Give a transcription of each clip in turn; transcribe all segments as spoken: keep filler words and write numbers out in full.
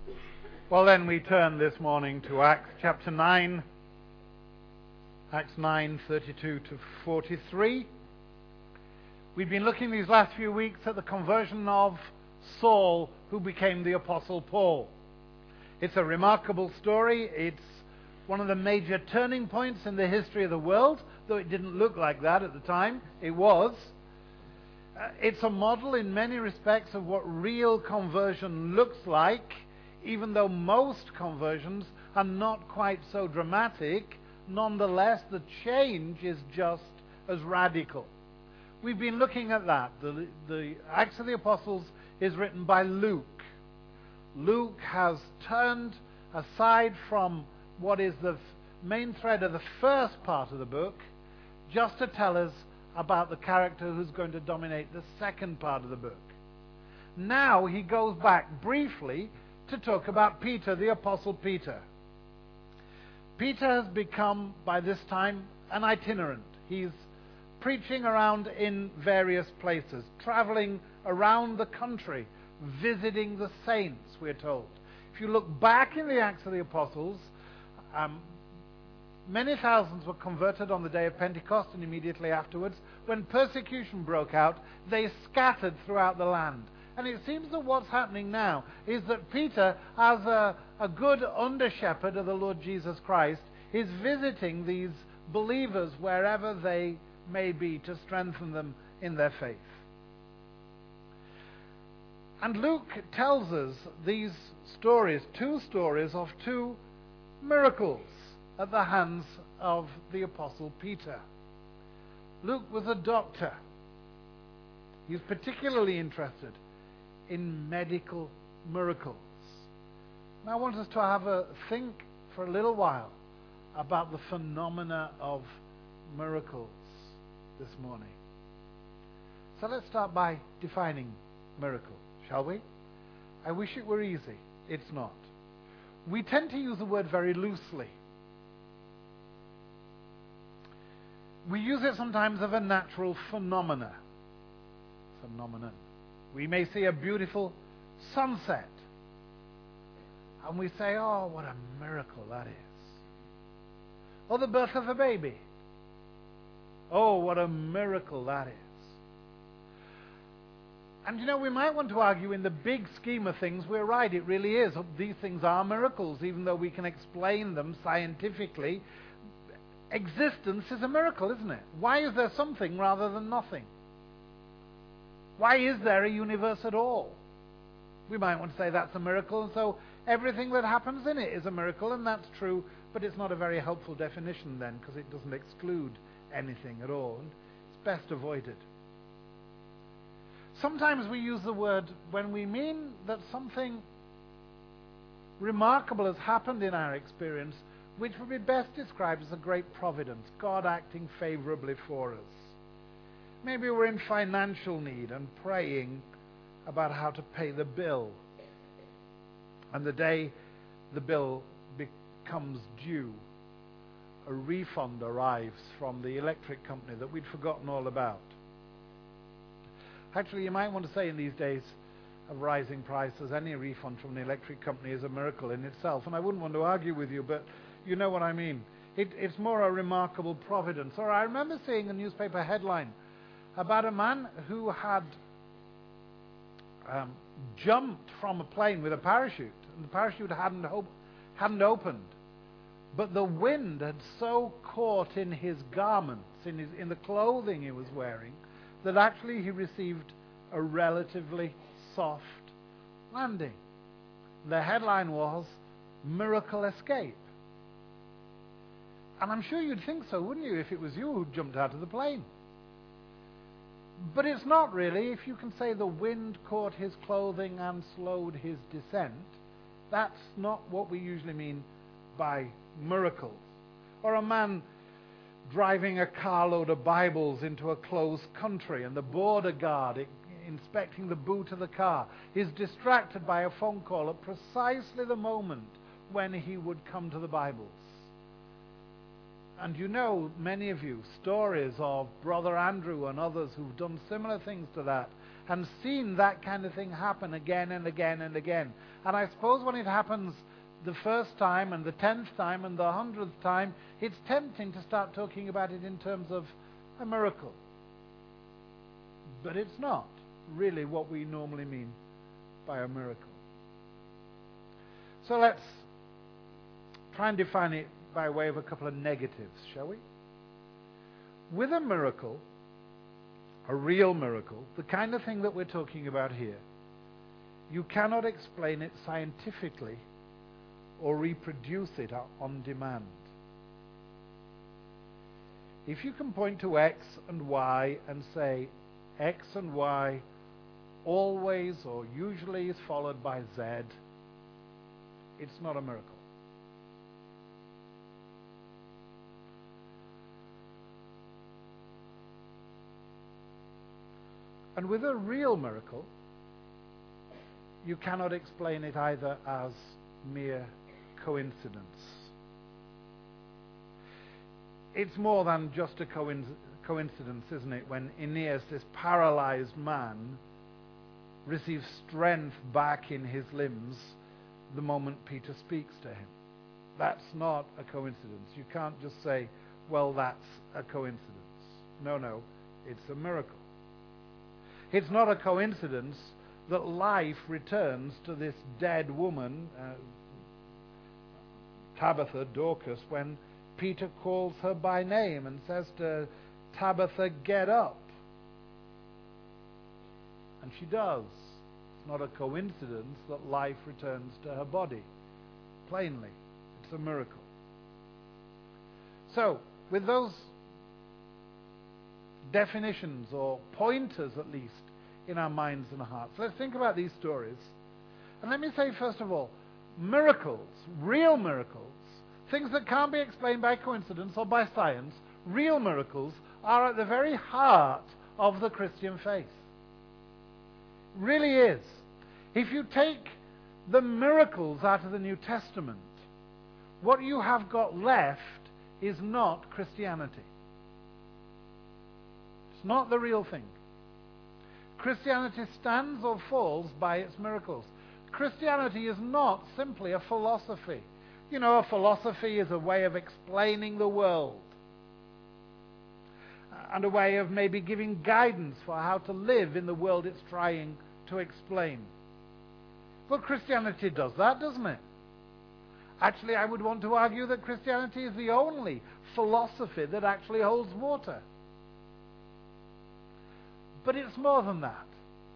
Well, then we turn this morning to Acts chapter nine, Acts nine, thirty-two to forty-three. We've been looking these last few weeks at the conversion of Saul, who became the Apostle Paul. It's a remarkable story. It's one of the major turning points in the history of the world, though it didn't look like that at the time. It was. Uh, it's a model in many respects of what real conversion looks like, even though most conversions are not quite so dramatic. Nonetheless, the change is just as radical. We've been looking at that. The, the Acts of the Apostles is written by Luke. Luke has turned aside from what is the main thread of the first part of the book, just to tell us about the character who's going to dominate the second part of the book. Now he goes back briefly to talk about Peter, the Apostle Peter. Peter has become, by this time, an itinerant. He's preaching around in various places, traveling around the country, visiting the saints, we're told. If you look back in the Acts of the Apostles, um, many thousands were converted on the day of Pentecost and immediately afterwards. When persecution broke out, they scattered throughout the land. And it seems that what's happening now is that Peter, as a, a good under-shepherd of the Lord Jesus Christ, is visiting these believers wherever they may be to strengthen them in their faith. And Luke tells us these stories, two stories of two miracles at the hands of the Apostle Peter. Luke was a doctor. He's particularly interested in medical miracles. And I want us to have a think for a little while about the phenomena of miracles this morning. So let's start by defining miracle, shall we? I wish it were easy. It's not. We tend to use the word very loosely. We use it sometimes of a natural phenomena. Phenomenon. We may see a beautiful sunset, and we say, oh, what a miracle that is. Or the birth of a baby. Oh, what a miracle that is. And you know, we might want to argue in the big scheme of things, we're right, it really is. These things are miracles, even though we can explain them scientifically. Existence is a miracle, isn't it? Why is there something rather than nothing? Why is there a universe at all? We might want to say that's a miracle, and so everything that happens in it is a miracle, and that's true, but it's not a very helpful definition then, because it doesn't exclude anything at all, and it's best avoided. Sometimes we use the word when we mean that something remarkable has happened in our experience, which would be best described as a great providence, God acting favorably for us. Maybe we're in financial need and praying about how to pay the bill. And the day the bill becomes due, a refund arrives from the electric company that we'd forgotten all about. Actually, you might want to say in these days of rising prices, any refund from the electric company is a miracle in itself. And I wouldn't want to argue with you, but you know what I mean. It, it's more a remarkable providence. Or I remember seeing a newspaper headline about a man who had um, jumped from a plane with a parachute, and the parachute hadn't, op- hadn't opened. But the wind had so caught in his garments, in, his, in the clothing he was wearing, that actually he received a relatively soft landing. The headline was, "Miracle Escape." And I'm sure you'd think so, wouldn't you, if it was you who jumped out of the plane? But it's not really. If you can say the wind caught his clothing and slowed his descent, that's not what we usually mean by miracles. Or a man driving a carload of Bibles into a closed country, and the border guard inspecting the boot of the car is distracted by a phone call at precisely the moment when he would come to the Bibles. And you know, many of you, stories of Brother Andrew and others who've done similar things to that, and seen that kind of thing happen again and again and again. And I suppose when it happens the first time and the tenth time and the hundredth time, it's tempting to start talking about it in terms of a miracle. But it's not really what we normally mean by a miracle. So let's try and define it by way of a couple of negatives, shall we? With a miracle, a real miracle, the kind of thing that we're talking about here, you cannot explain it scientifically or reproduce it on demand. If you can point to X and Y and say X and Y always or usually is followed by Z, it's not a miracle. And with a real miracle, you cannot explain it either as mere coincidence. It's more than just a coincidence, isn't it, when Aeneas, this paralyzed man, receives strength back in his limbs the moment Peter speaks to him. That's not a coincidence. You can't just say, well, that's a coincidence. No, no, it's a miracle. It's not a coincidence that life returns to this dead woman, uh, Tabitha, Dorcas, when Peter calls her by name and says to Tabitha, get up. And she does. It's not a coincidence that life returns to her body. Plainly, it's a miracle. So, with those definitions or pointers at least in our minds and hearts, let's think about these stories. And let me say first of all, miracles, real miracles, things that can't be explained by coincidence or by science, real miracles are at the very heart of the Christian faith. Really is. If you take the miracles out of the New Testament, what you have got left is not Christianity. It's not the real thing. Christianity stands or falls by its miracles. Christianity is not simply a philosophy. You know, a philosophy is a way of explaining the world and a way of maybe giving guidance for how to live in the world it's trying to explain. Well, Christianity does that, doesn't it? Actually, I would want to argue that Christianity is the only philosophy that actually holds water. But it's more than that,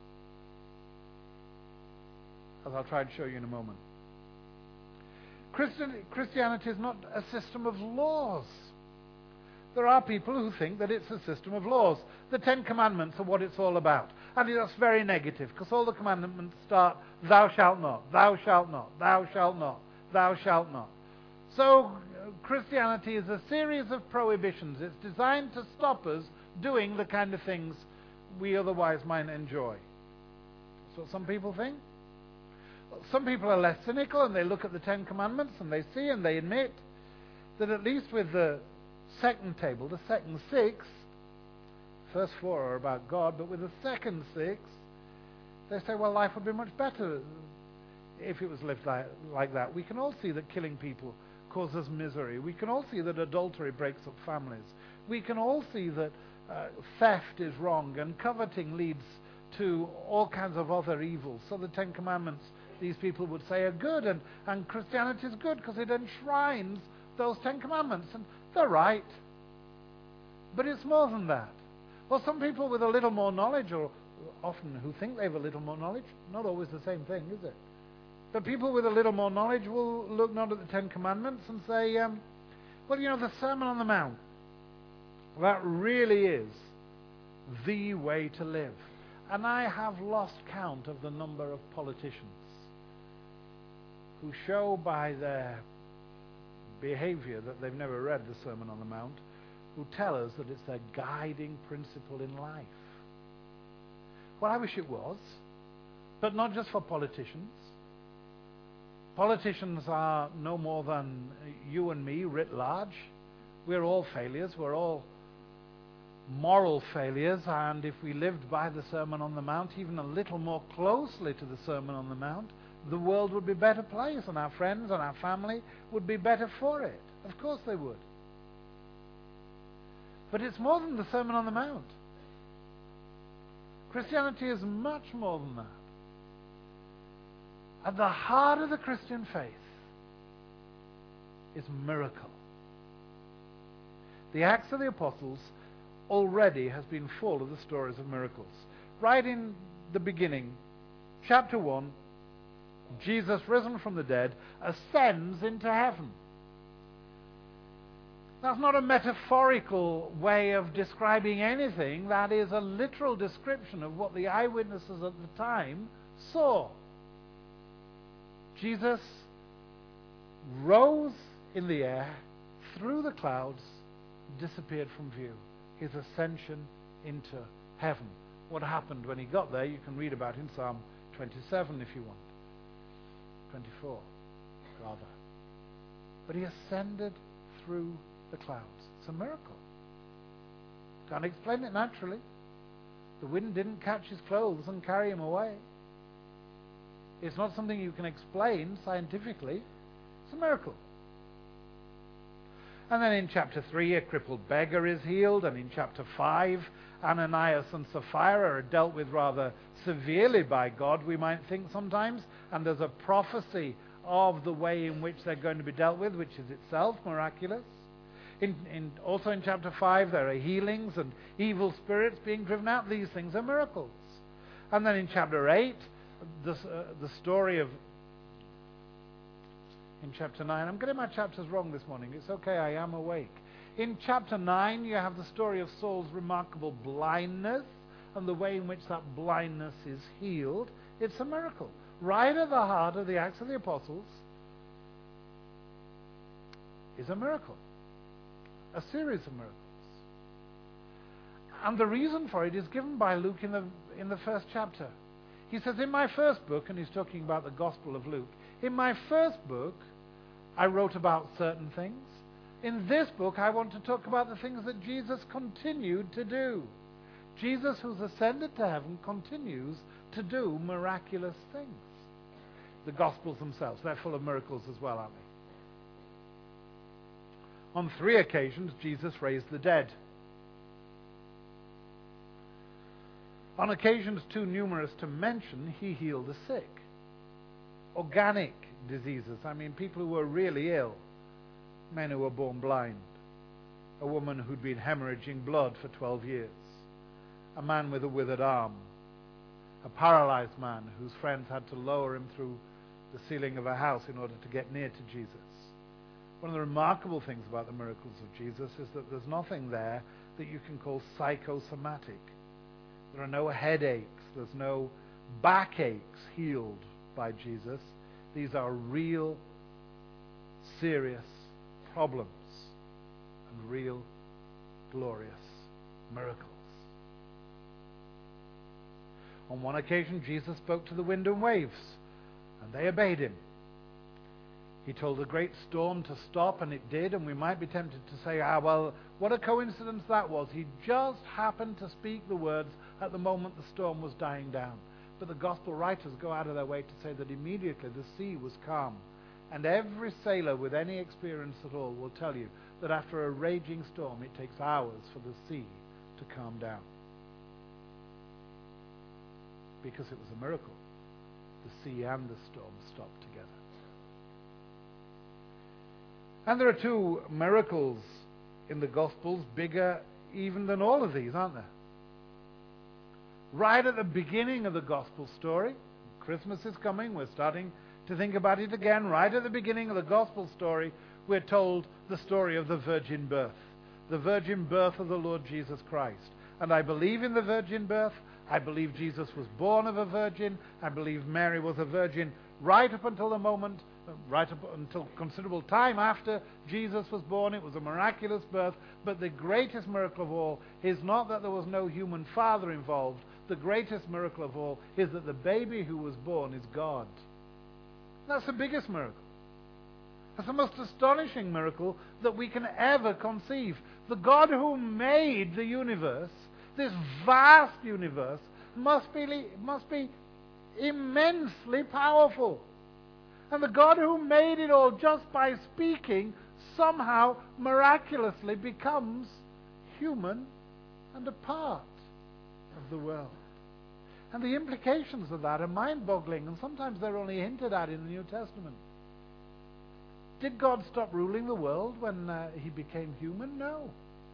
as I'll try and show you in a moment. Christian, Christianity is not a system of laws. There are people who think that it's a system of laws. The Ten Commandments are what it's all about. And that's very negative, because all the commandments start, thou shalt not, thou shalt not, thou shalt not, thou shalt not. So Christianity is a series of prohibitions. It's designed to stop us doing the kind of things we otherwise might enjoy. That's what some people think. Some people are less cynical, and they look at the Ten Commandments and they see and they admit that at least with the second table, the second six, first four are about God, but with the second six, they say, well, life would be much better if it was lived like, like that. We can all see that killing people causes misery. We can all see that adultery breaks up families. We can all see that uh, theft is wrong and coveting leads to all kinds of other evils. So the Ten Commandments, these people would say, are good, and, and Christianity is good because it enshrines those Ten Commandments. And they're right. But it's more than that. Well, some people with a little more knowledge, or often who think they have a little more knowledge, not always the same thing, is it? But people with a little more knowledge will look not at the Ten Commandments and say, um, well, you know, the Sermon on the Mount, that really is the way to live. And I have lost count of the number of politicians who show by their behavior that they've never read the Sermon on the Mount, who tell us that it's their guiding principle in life. Well, I wish it was, but not just for politicians. Politicians are no more than you and me writ large. We're all failures. We're all moral failures, and if we lived by the Sermon on the Mount even a little more closely to the Sermon on the Mount, the world would be a better place, and our friends and our family would be better for it. Of course they would. But it's more than the Sermon on the Mount. Christianity is much more than that. At the heart of the Christian faith is miracle. The Acts of the Apostles already has been full of the stories of miracles. Right in the beginning, chapter one, Jesus, risen from the dead, ascends into heaven. That's not a metaphorical way of describing anything. That is a literal description of what the eyewitnesses at the time saw. Jesus rose in the air, through the clouds, disappeared from view. His ascension into heaven. What happened when he got there, you can read about in Psalm twenty-seven if you want. twenty-four, rather. But he ascended through the clouds. It's a miracle. Can't explain it naturally. The wind didn't catch his clothes and carry him away. It's not something you can explain scientifically. It's a miracle. And then in chapter three, a crippled beggar is healed. And in chapter five, Ananias and Sapphira are dealt with rather severely by God, we might think sometimes. And there's a prophecy of the way in which they're going to be dealt with, which is itself miraculous. In, in, also in chapter five, there are healings and evil spirits being driven out. These things are miracles. And then in chapter eight, the, uh, the story of... In chapter nine, I'm getting my chapters wrong this morning. It's okay, I am awake. In chapter nine, you have the story of Saul's remarkable blindness and the way in which that blindness is healed. It's a miracle. Right at the heart of the Acts of the Apostles is a miracle. A series of miracles. And the reason for it is given by Luke in the, in the first chapter. He says, in my first book, and he's talking about the Gospel of Luke, in my first book, I wrote about certain things. In this book, I want to talk about the things that Jesus continued to do. Jesus, who's ascended to heaven, continues to do miraculous things. The Gospels themselves, they're full of miracles as well, aren't they? On three occasions, Jesus raised the dead. On occasions too numerous to mention, he healed the sick. Organic diseases. I mean, people who were really ill. Men who were born blind. A woman who'd been hemorrhaging blood for twelve years. A man with a withered arm. A paralyzed man whose friends had to lower him through the ceiling of a house in order to get near to Jesus. One of the remarkable things about the miracles of Jesus is that there's nothing there that you can call psychosomatic. There are no headaches. There's no backaches healed by Jesus. These are real, serious problems and real, glorious miracles. On one occasion, Jesus spoke to the wind and waves, and they obeyed him. He told a great storm to stop, and it did, and we might be tempted to say, ah, well, what a coincidence that was. He just happened to speak the words at the moment the storm was dying down. But the gospel writers go out of their way to say that immediately the sea was calm. And every sailor with any experience at all will tell you that after a raging storm, it takes hours for the sea to calm down. Because it was a miracle. The sea and the storm stopped together. And there are two miracles in the Gospels, bigger even than all of these, aren't there? Right at the beginning of the Gospel story, Christmas is coming, we're starting to think about it again. Right at the beginning of the Gospel story, we're told the story of the virgin birth. The virgin birth of the Lord Jesus Christ. And I believe in the virgin birth. I believe Jesus was born of a virgin. I believe Mary was a virgin right up until the moment, right up until considerable time after Jesus was born. It was a miraculous birth. But the greatest miracle of all is not that there was no human father involved. The greatest miracle of all is that the baby who was born is God. That's the biggest miracle. That's the most astonishing miracle that we can ever conceive. The God who made the universe, this vast universe, must be, must be immensely powerful. And the God who made it all just by speaking somehow miraculously becomes human and a part of the world. And the implications of that are mind-boggling, and sometimes they're only hinted at in the New Testament. Did God stop ruling the world when uh, he became human? No.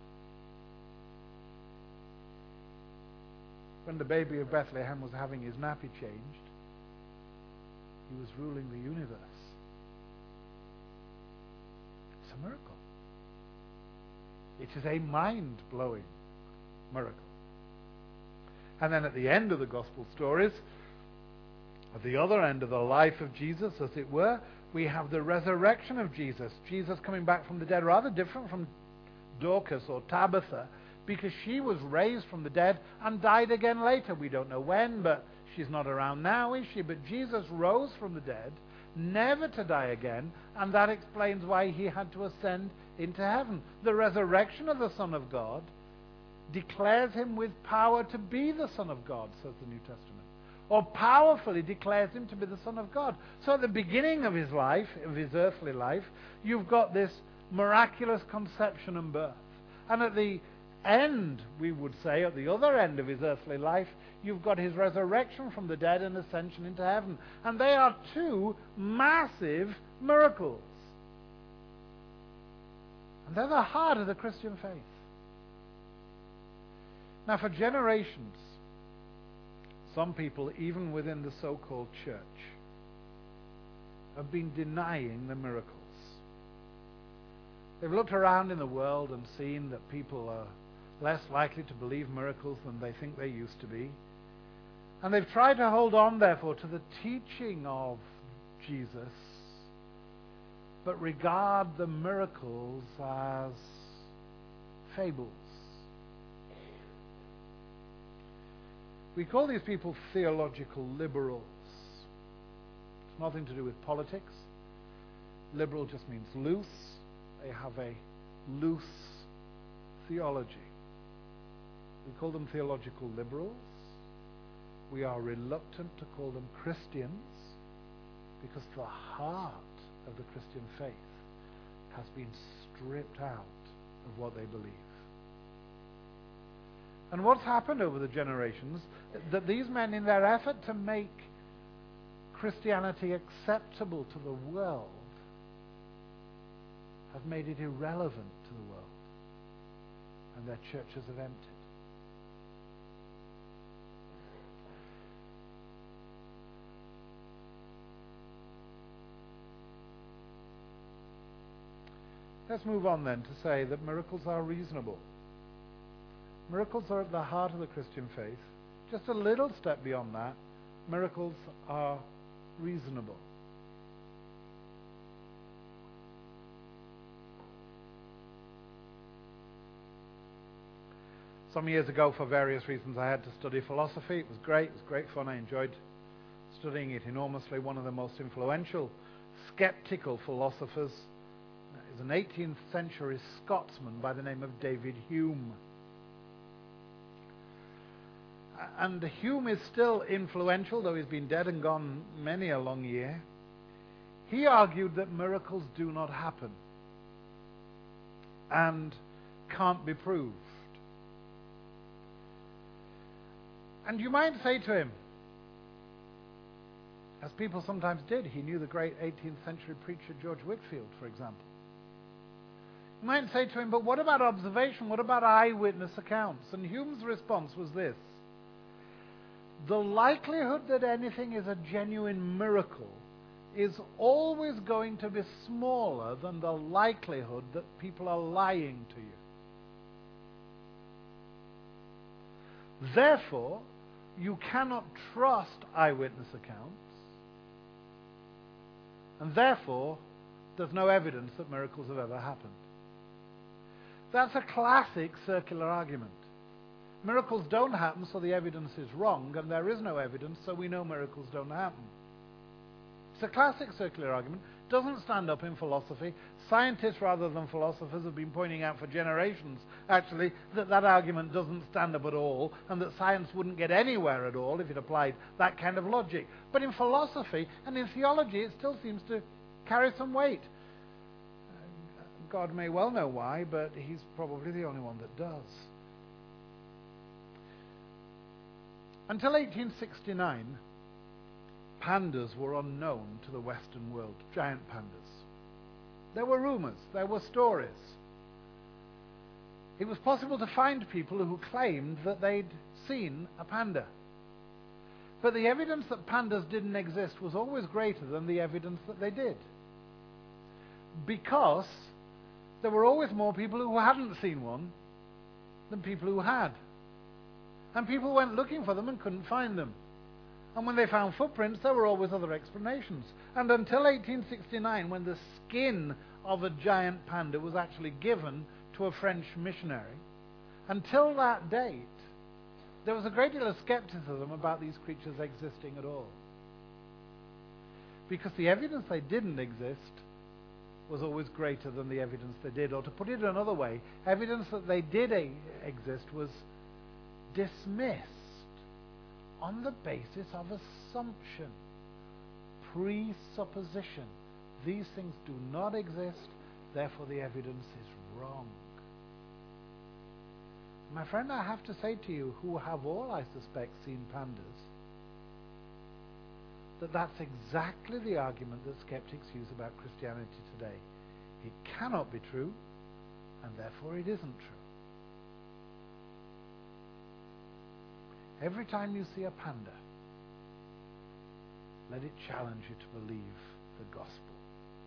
When the baby of Bethlehem was having his nappy changed, he was ruling the universe. It's a miracle. It is a mind-blowing miracle. And then at the end of the gospel stories, at the other end of the life of Jesus, as it were, we have the resurrection of Jesus. Jesus coming back from the dead, rather different from Dorcas or Tabitha, because she was raised from the dead and died again later. We don't know when, but she's not around now, is she? But Jesus rose from the dead, never to die again, and that explains why he had to ascend into heaven. The resurrection of the Son of God declares him with power to be the Son of God, says the New Testament. Or powerfully declares him to be the Son of God. So at the beginning of his life, of his earthly life, you've got this miraculous conception and birth. And at the end, we would say, at the other end of his earthly life, you've got his resurrection from the dead and ascension into heaven. And they are two massive miracles. And they're the heart of the Christian faith. Now, for generations, some people, even within the so-called church, have been denying the miracles. They've looked around in the world and seen that people are less likely to believe miracles than they think they used to be. And they've tried to hold on, therefore, to the teaching of Jesus, but regard the miracles as fables. We call these people theological liberals. It's nothing to do with politics. Liberal just means loose. They have a loose theology. We call them theological liberals. We are reluctant to call them Christians because the heart of the Christian faith has been stripped out of what they believe. And what's happened over the generations, that these men, in their effort to make Christianity acceptable to the world, have made it irrelevant to the world. And their churches have emptied. Let's move on then to say that miracles are reasonable. Miracles are at the heart of the Christian faith. Just a little step beyond that, miracles are reasonable. Some years ago, for various reasons, I had to study philosophy. It was great. It was great fun. I enjoyed studying it enormously. One of the most influential skeptical philosophers is an eighteenth century Scotsman by the name of David Hume. And Hume is still influential, though he's been dead and gone many a long year. He argued that miracles do not happen and can't be proved. And you might say to him, as people sometimes did, he knew the great eighteenth century preacher George Whitefield, for example. You might say to him, but what about observation? What about eyewitness accounts? And Hume's response was this: the likelihood that anything is a genuine miracle is always going to be smaller than the likelihood that people are lying to you. Therefore, you cannot trust eyewitness accounts, and therefore, there's no evidence that miracles have ever happened. That's a classic circular argument. Miracles don't happen, so the evidence is wrong, and there is no evidence, so we know miracles don't happen. It's a classic circular argument. doesn't stand up in philosophy. Scientists rather than philosophers have been pointing out for generations, actually, that that argument doesn't stand up at all, and that science wouldn't get anywhere at all if it applied that kind of logic. But in philosophy and in theology, it still seems to carry some weight. God may well know why, but he's probably the only one that does. Until eighteen sixty-nine, pandas were unknown to the Western world, giant pandas. There were rumors, there were stories. It was possible to find people who claimed that they'd seen a panda. But the evidence that pandas didn't exist was always greater than the evidence that they did. Because there were always more people who hadn't seen one than people who had. And people went looking for them and couldn't find them. And when they found footprints, there were always other explanations. And until eighteen sixty-nine, when the skin of a giant panda was actually given to a French missionary, until that date, there was a great deal of skepticism about these creatures existing at all. Because the evidence they didn't exist was always greater than the evidence they did. Or to put it another way, evidence that they did a- exist was dismissed on the basis of assumption, presupposition. These things do not exist, therefore the evidence is wrong. My friend, I have to say to you, who have all, I suspect, seen pandas, that that's exactly the argument that skeptics use about Christianity today. It cannot be true, and therefore it isn't true. Every time you see a panda, let it challenge you to believe the gospel.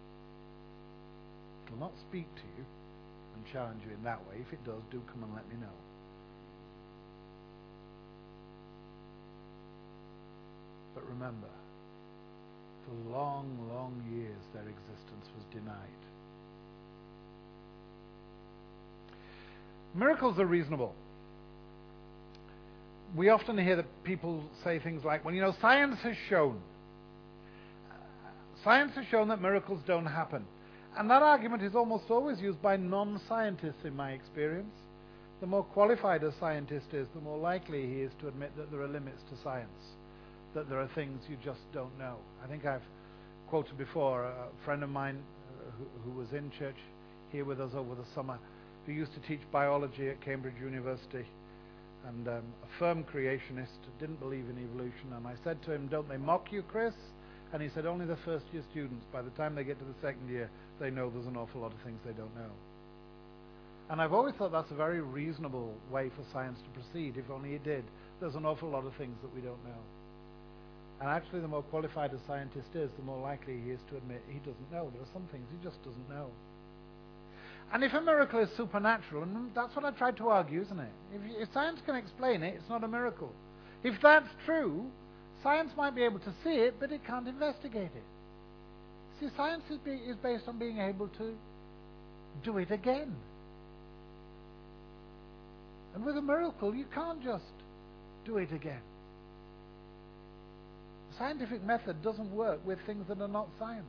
It will not speak to you and challenge you in that way. If it does, do come and let me know. But remember, for long, long years their existence was denied. Miracles are reasonable. We often hear that people say things like, well, you know, science has shown. Science has shown that miracles don't happen. And that argument is almost always used by non-scientists in my experience. The more qualified a scientist is, the more likely he is to admit that there are limits to science, that there are things you just don't know. I think I've quoted before a friend of mine uh, who, who was in church here with us over the summer, who used to teach biology at Cambridge University, and um, a firm creationist, didn't believe in evolution. And I said to him, don't they mock you, Chris? And he said, only the first year students. By the time they get to the second year, they know there's an awful lot of things they don't know. And I've always thought that's a very reasonable way for science to proceed. If only it did. There's an awful lot of things that we don't know. And actually, the more qualified a scientist is, the more likely he is to admit he doesn't know. There are some things he just doesn't know. And if a miracle is supernatural, and that's what I tried to argue, isn't it? If, if science can explain it, it's not a miracle. If that's true, science might be able to see it, but it can't investigate it. See, science is, be, is based on being able to do it again. And with a miracle, you can't just do it again. The scientific method doesn't work with things that are not science.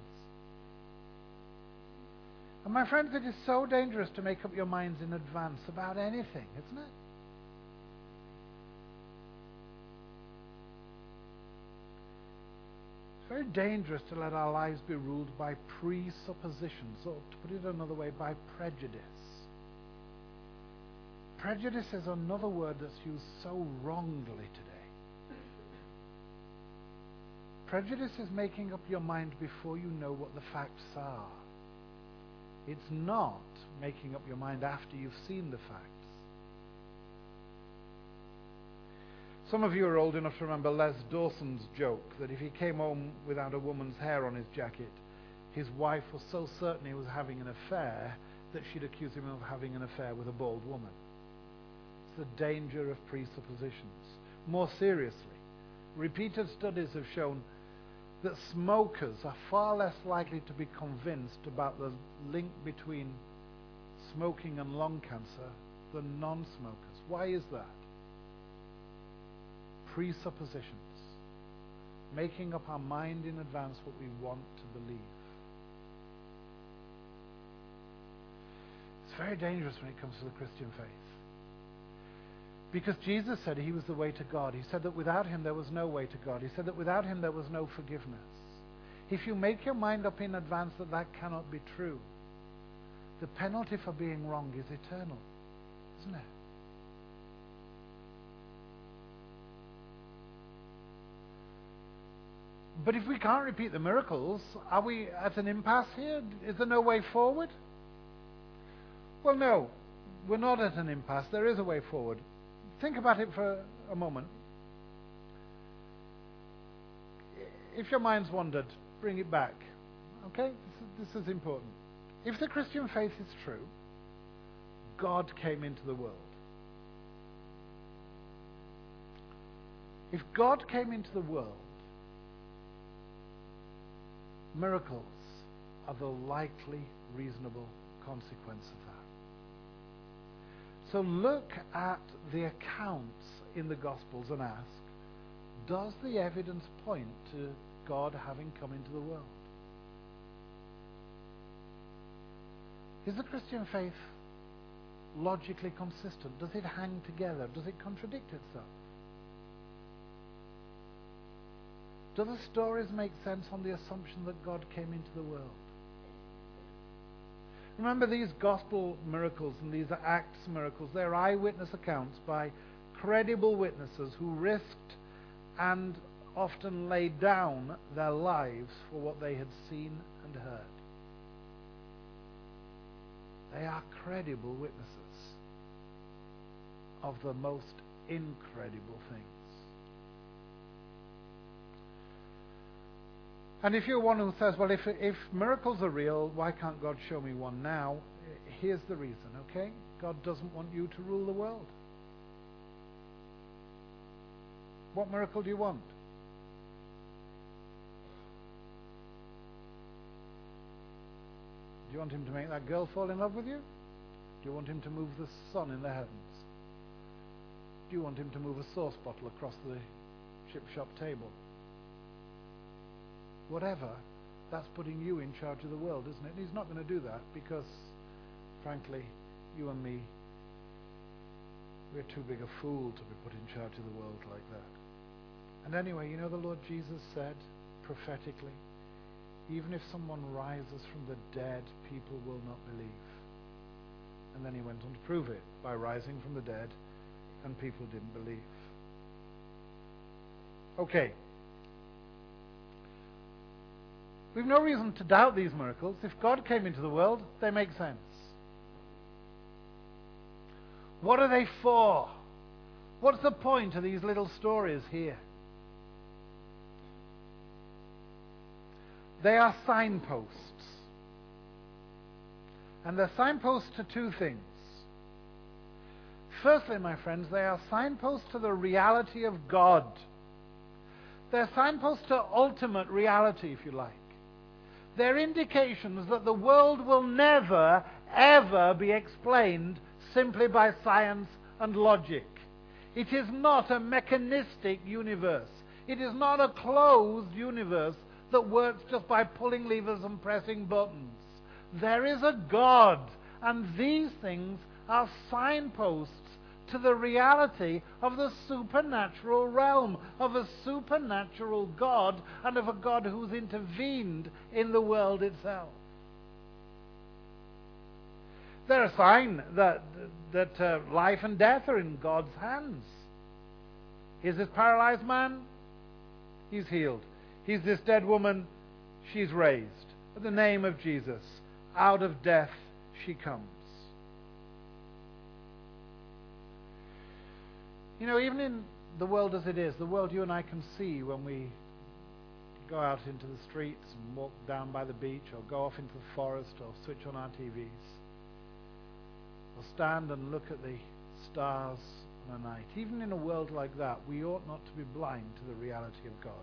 And my friends, it is so dangerous to make up your minds in advance about anything, isn't it? It's very dangerous to let our lives be ruled by presuppositions, or to put it another way, by prejudice. Prejudice is another word that's used so wrongly today. Prejudice is making up your mind before you know what the facts are. It's not making up your mind after you've seen the facts. Some of you are old enough to remember Les Dawson's joke that if he came home without a woman's hair on his jacket, his wife was so certain he was having an affair that she'd accuse him of having an affair with a bald woman. It's the danger of presuppositions. More seriously, repeated studies have shown that smokers are far less likely to be convinced about the link between smoking and lung cancer than non-smokers. Why is that? Presuppositions. Making up our mind in advance what we want to believe. It's very dangerous when it comes to the Christian faith. Because Jesus said he was the way to God. He said that without him there was no way to God. He said that without him there was no forgiveness. If you make your mind up in advance that that cannot be true, the penalty for being wrong is eternal, isn't it? But if we can't repeat the miracles, are we at an impasse here? Is there no way forward? Well, no, we're not at an impasse. There is a way forward. Think about it for a moment. If your mind's wandered, bring it back. Okay? This is, this is important. If the Christian faith is true, God came into the world. If God came into the world, miracles are the likely, reasonable consequence of that. So look at the accounts in the Gospels and ask, does the evidence point to God having come into the world? Is the Christian faith logically consistent? Does it hang together? Does it contradict itself? Do the stories make sense on the assumption that God came into the world? Remember, these gospel miracles and these Acts miracles, they're eyewitness accounts by credible witnesses who risked and often laid down their lives for what they had seen and heard. They are credible witnesses of the most incredible things. And if you're one who says, well, if, if miracles are real, why can't God show me one now? Here's the reason, okay? God doesn't want you to rule the world. What miracle do you want? Do you want him to make that girl fall in love with you? Do you want him to move the sun in the heavens? Do you want him to move a sauce bottle across the chip shop table? Whatever, that's putting you in charge of the world, isn't it? And he's not going to do that because, frankly, you and me, we're too big a fool to be put in charge of the world like that. And anyway, you know the Lord Jesus said prophetically, even if someone rises from the dead, people will not believe. And then he went on to prove it by rising from the dead, and people didn't believe. Okay. We've no reason to doubt these miracles. If God came into the world, they make sense. What are they for? What's the point of these little stories here? They are signposts. And they're signposts to two things. Firstly, my friends, they are signposts to the reality of God. They're signposts to ultimate reality, if you like. They're indications that the world will never, ever be explained simply by science and logic. It is not a mechanistic universe. It is not a closed universe that works just by pulling levers and pressing buttons. There is a God, and these things are signposts to the reality of the supernatural realm, of a supernatural God, and of a God who's intervened in the world itself. They're a sign that, that uh, life and death are in God's hands. Here's this paralyzed man, he's healed. Here's this dead woman, she's raised. In the name of Jesus, out of death she comes. You know, even in the world as it is, the world you and I can see when we go out into the streets and walk down by the beach or go off into the forest or switch on our T Vs or stand and look at the stars on a night. Even in a world like that, we ought not to be blind to the reality of God.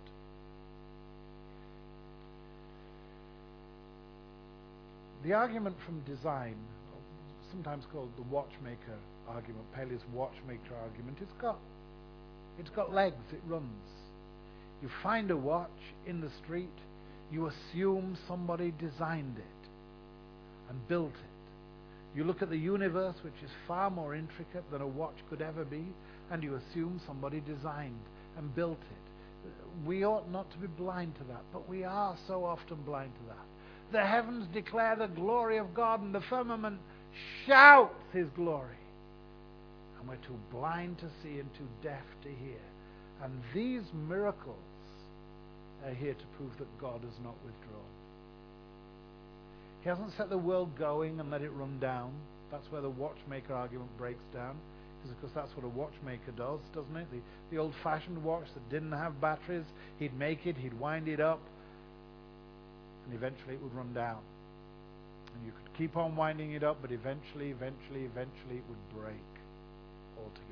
The argument from design, sometimes called the watchmaker argument, Paley's watchmaker argument, it's got it's got legs, it runs. You find a watch in the street, you assume somebody designed it and built it. You look at the universe, which is far more intricate than a watch could ever be, and you assume somebody designed and built it. We ought not to be blind to that, but we are so often blind to that. The heavens declare the glory of God, and the firmament shouts His glory. And we're too blind to see and too deaf to hear. And these miracles are here to prove that God has not withdrawn. He hasn't set the world going and let it run down. That's where the watchmaker argument breaks down. Because, of course, that's what a watchmaker does, doesn't it? The, the old-fashioned watch that didn't have batteries, he'd make it, he'd wind it up, and eventually it would run down. And you could keep on winding it up, but eventually, eventually, eventually it would break altogether.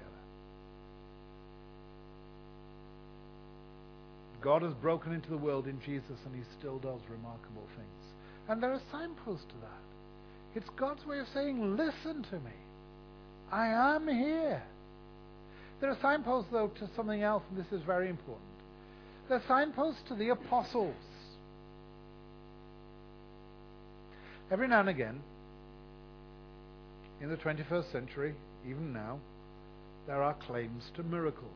God has broken into the world in Jesus, and He still does remarkable things. And there are signposts to that. It's God's way of saying, listen to me. I am here. There are signposts, though, to something else, and this is very important. There are signposts to the apostles. Every now and again, in the twenty-first century, even now, there are claims to miracles.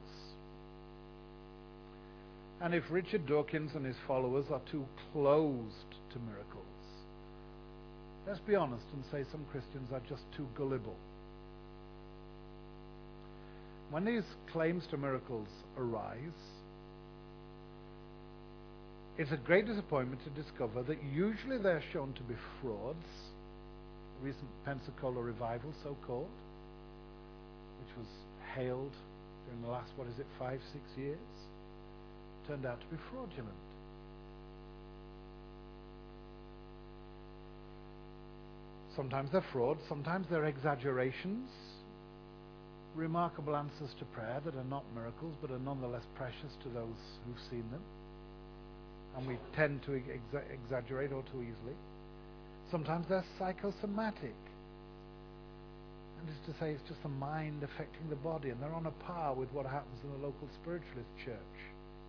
And if Richard Dawkins and his followers are too closed to miracles, let's be honest and say some Christians are just too gullible. When these claims to miracles arise, it's a great disappointment to discover that usually they're shown to be frauds. The recent Pensacola revival, so-called, which was hailed during the last, what is it, five, six years, turned out to be fraudulent. Sometimes they're frauds, sometimes they're exaggerations, remarkable answers to prayer that are not miracles but are nonetheless precious to those who've seen them. And we tend to exa- exaggerate all too easily. Sometimes they're psychosomatic. And just to say it's just the mind affecting the body, and they're on a par with what happens in the local spiritualist church.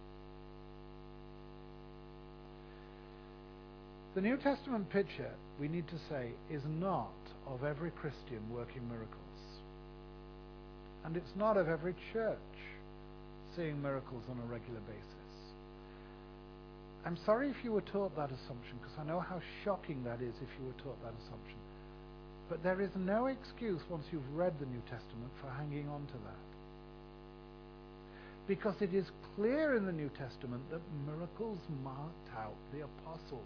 The New Testament picture, we need to say, is not of every Christian working miracles. And it's not of every church seeing miracles on a regular basis. I'm sorry if you were taught that assumption, because I know how shocking that is if you were taught that assumption. But there is no excuse once you've read the New Testament for hanging on to that. Because it is clear in the New Testament that miracles marked out the apostles.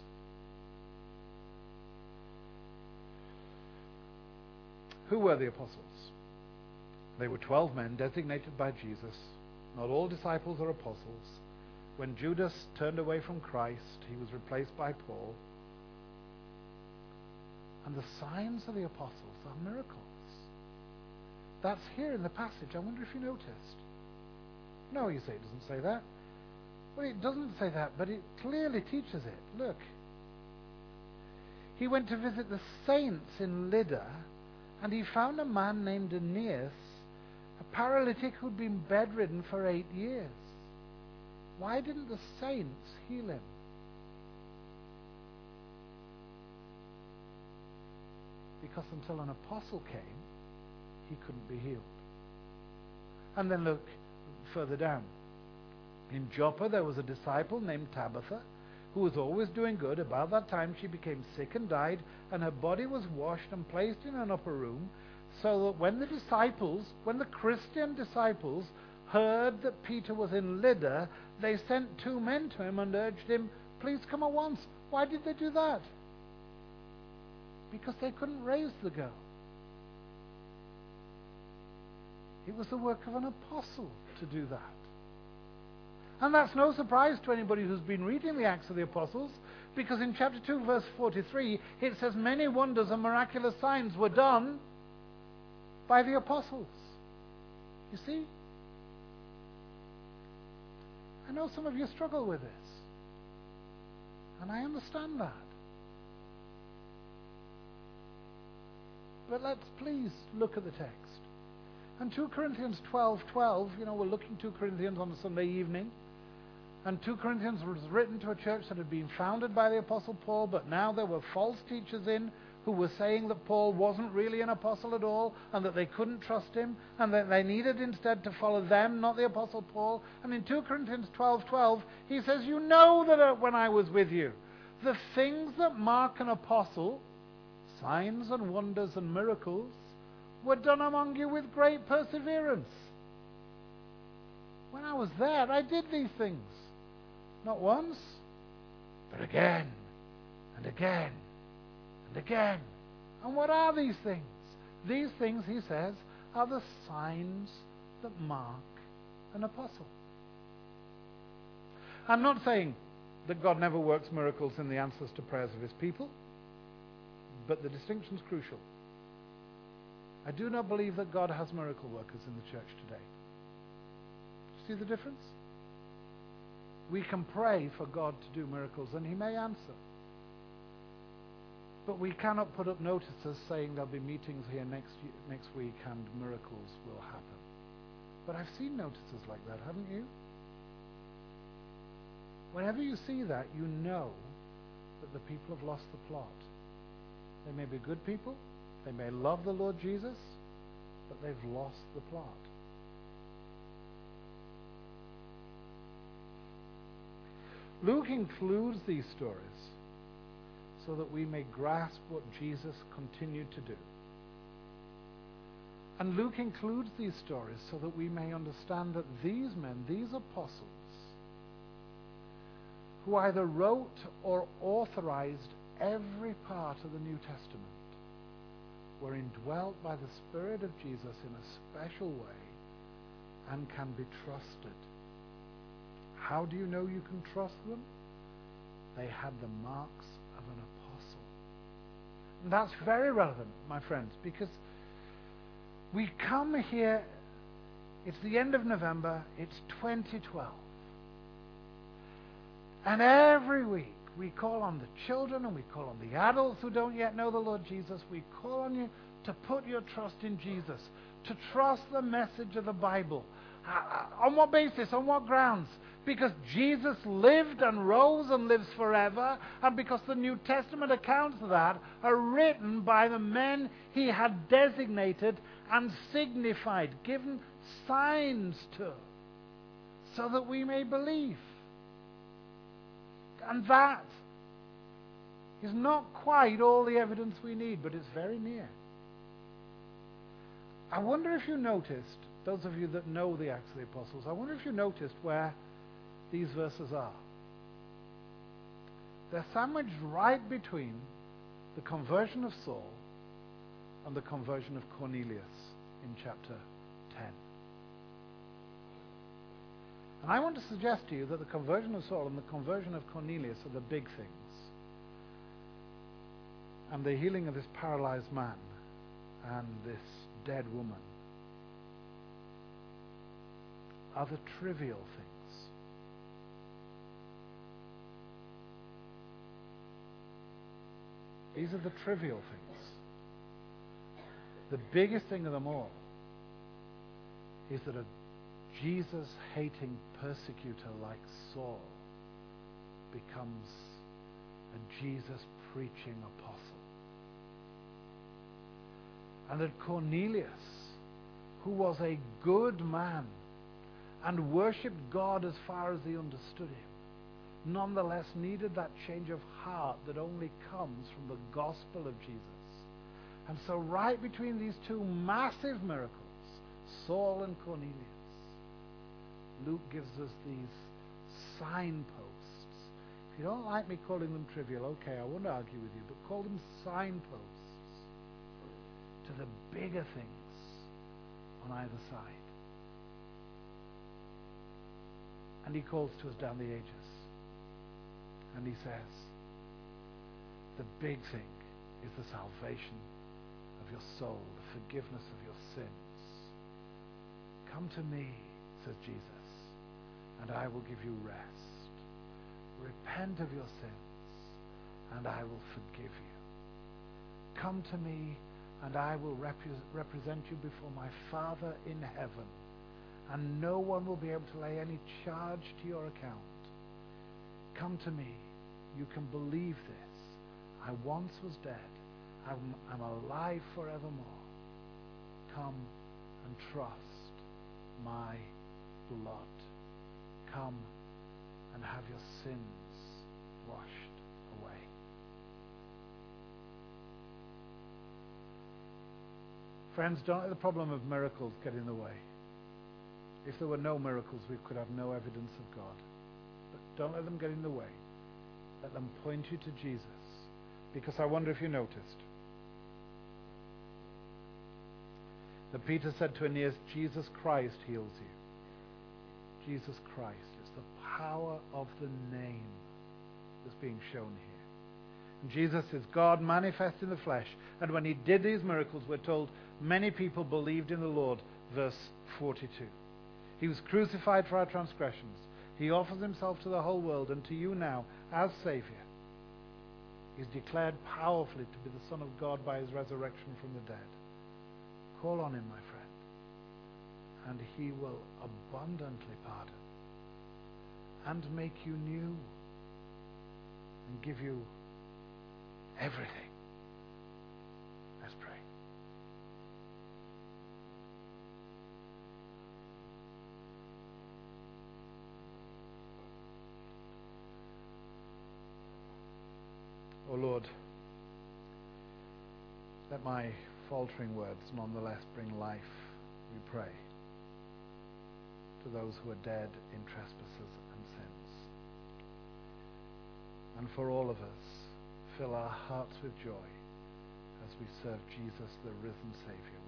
Who were the apostles? They were twelve men designated by Jesus. Not all disciples are apostles. When Judas turned away from Christ, he was replaced by Paul. And the signs of the apostles are miracles. That's here in the passage. I wonder if you noticed. No, you say it doesn't say that. Well, it doesn't say that, but it clearly teaches it. Look. He went to visit the saints in Lydda, and he found a man named Aeneas, a paralytic who'd been bedridden for eight years. Why didn't the saints heal him? Because until an apostle came, he couldn't be healed. And then look further down. In Joppa there was a disciple named Tabitha who was always doing good. About that time she became sick and died, and her body was washed and placed in an upper room, so that when the disciples, when the Christian disciples heard that Peter was in Lydda, they sent two men to him and urged him, please come at once. Why did they do that? Because they couldn't raise the girl. It was the work of an apostle to do that. And that's no surprise to anybody who's been reading the Acts of the Apostles, because in chapter two, verse forty-three, it says many wonders and miraculous signs were done by the apostles. You see? I know some of you struggle with this. And I understand that. But let's please look at the text. And two Corinthians twelve twelve, you know, we're looking two Corinthians on a Sunday evening. And two Corinthians was written to a church that had been founded by the Apostle Paul, but now there were false teachers in who were saying that Paul wasn't really an apostle at all and that they couldn't trust him and that they needed instead to follow them, not the apostle Paul. And in two Corinthians twelve twelve, he says, you know that when I was with you, the things that mark an apostle, signs and wonders and miracles, were done among you with great perseverance. When I was there, I did these things. Not once, but again and again and again. And what are these things? These things, he says, are the signs that mark an apostle. I'm not saying that God never works miracles in the answers to prayers of his people, but the distinction is crucial. I do not believe that God has miracle workers in the church today. See the difference? We can pray for God to do miracles and he may answer. But we cannot put up notices saying there'll be meetings here next year, next week and miracles will happen. But I've seen notices like that, haven't you? Whenever you see that, you know that the people have lost the plot. They may be good people, they may love the Lord Jesus, but they've lost the plot. Luke includes these stories so that we may grasp what Jesus continued to do. And Luke includes these stories so that we may understand that these men, these apostles, who either wrote or authorized every part of the New Testament, were indwelt by the Spirit of Jesus in a special way and can be trusted. How do you know you can trust them? They had the marks of an apostle. And that's very relevant, my friends, because we come here, it's the end of November, it's twenty twelve. And every week we call on the children and we call on the adults who don't yet know the Lord Jesus. We call on you to put your trust in Jesus, to trust the message of the Bible. Uh, on what basis? On what grounds? Because Jesus lived and rose and lives forever, and because the New Testament accounts of that are written by the men he had designated and signified, given signs to, so that we may believe. And that is not quite all the evidence we need, but it's very near. I wonder if you noticed, those of you that know the Acts of the Apostles, I wonder if you noticed where these verses are. They're sandwiched right between the conversion of Saul and the conversion of Cornelius in chapter ten. And I want to suggest to you that the conversion of Saul and the conversion of Cornelius are the big things. And the healing of this paralyzed man and this dead woman are the trivial things. These are the trivial things. The biggest thing of them all is that a Jesus-hating persecutor like Saul becomes a Jesus-preaching apostle. And that Cornelius, who was a good man and worshipped God as far as he understood him, nonetheless needed that change of heart that only comes from the gospel of Jesus. And so right between these two massive miracles, Saul and Cornelius, Luke gives us these signposts. If you don't like me calling them trivial, okay, I won't argue with you, but call them signposts to the bigger things on either side. And he calls to us down the ages. And he says, the big thing is the salvation of your soul, the forgiveness of your sins. Come to me, says Jesus, and I will give you rest. Repent of your sins, and I will forgive you. Come to me, and I will rep- represent you before my Father in heaven, and no one will be able to lay any charge to your account. Come to me. You can believe this. I once was dead, I'm, I'm alive forevermore. Come and trust my blood. Come and have your sins washed away. Friends, don't let the problem of miracles get in the way. If there were no miracles, we could have no evidence of God. But don't let them get in the way. Let them point you to Jesus. Because I wonder if you noticed that Peter said to Aeneas, Jesus Christ heals you. Jesus Christ. It's the power of the name that's being shown here. And Jesus is God manifest in the flesh. And when he did these miracles, we're told many people believed in the Lord. Verse forty-two. He was crucified for our transgressions. He offers himself to the whole world and to you now as Savior. He's declared powerfully to be the Son of God by his resurrection from the dead. Call on him, my friend, and he will abundantly pardon and make you new and give you everything. Let's pray. Oh Lord, let my faltering words nonetheless bring life, we pray, to those who are dead in trespasses and sins. And for all of us, fill our hearts with joy as we serve Jesus, the risen Savior.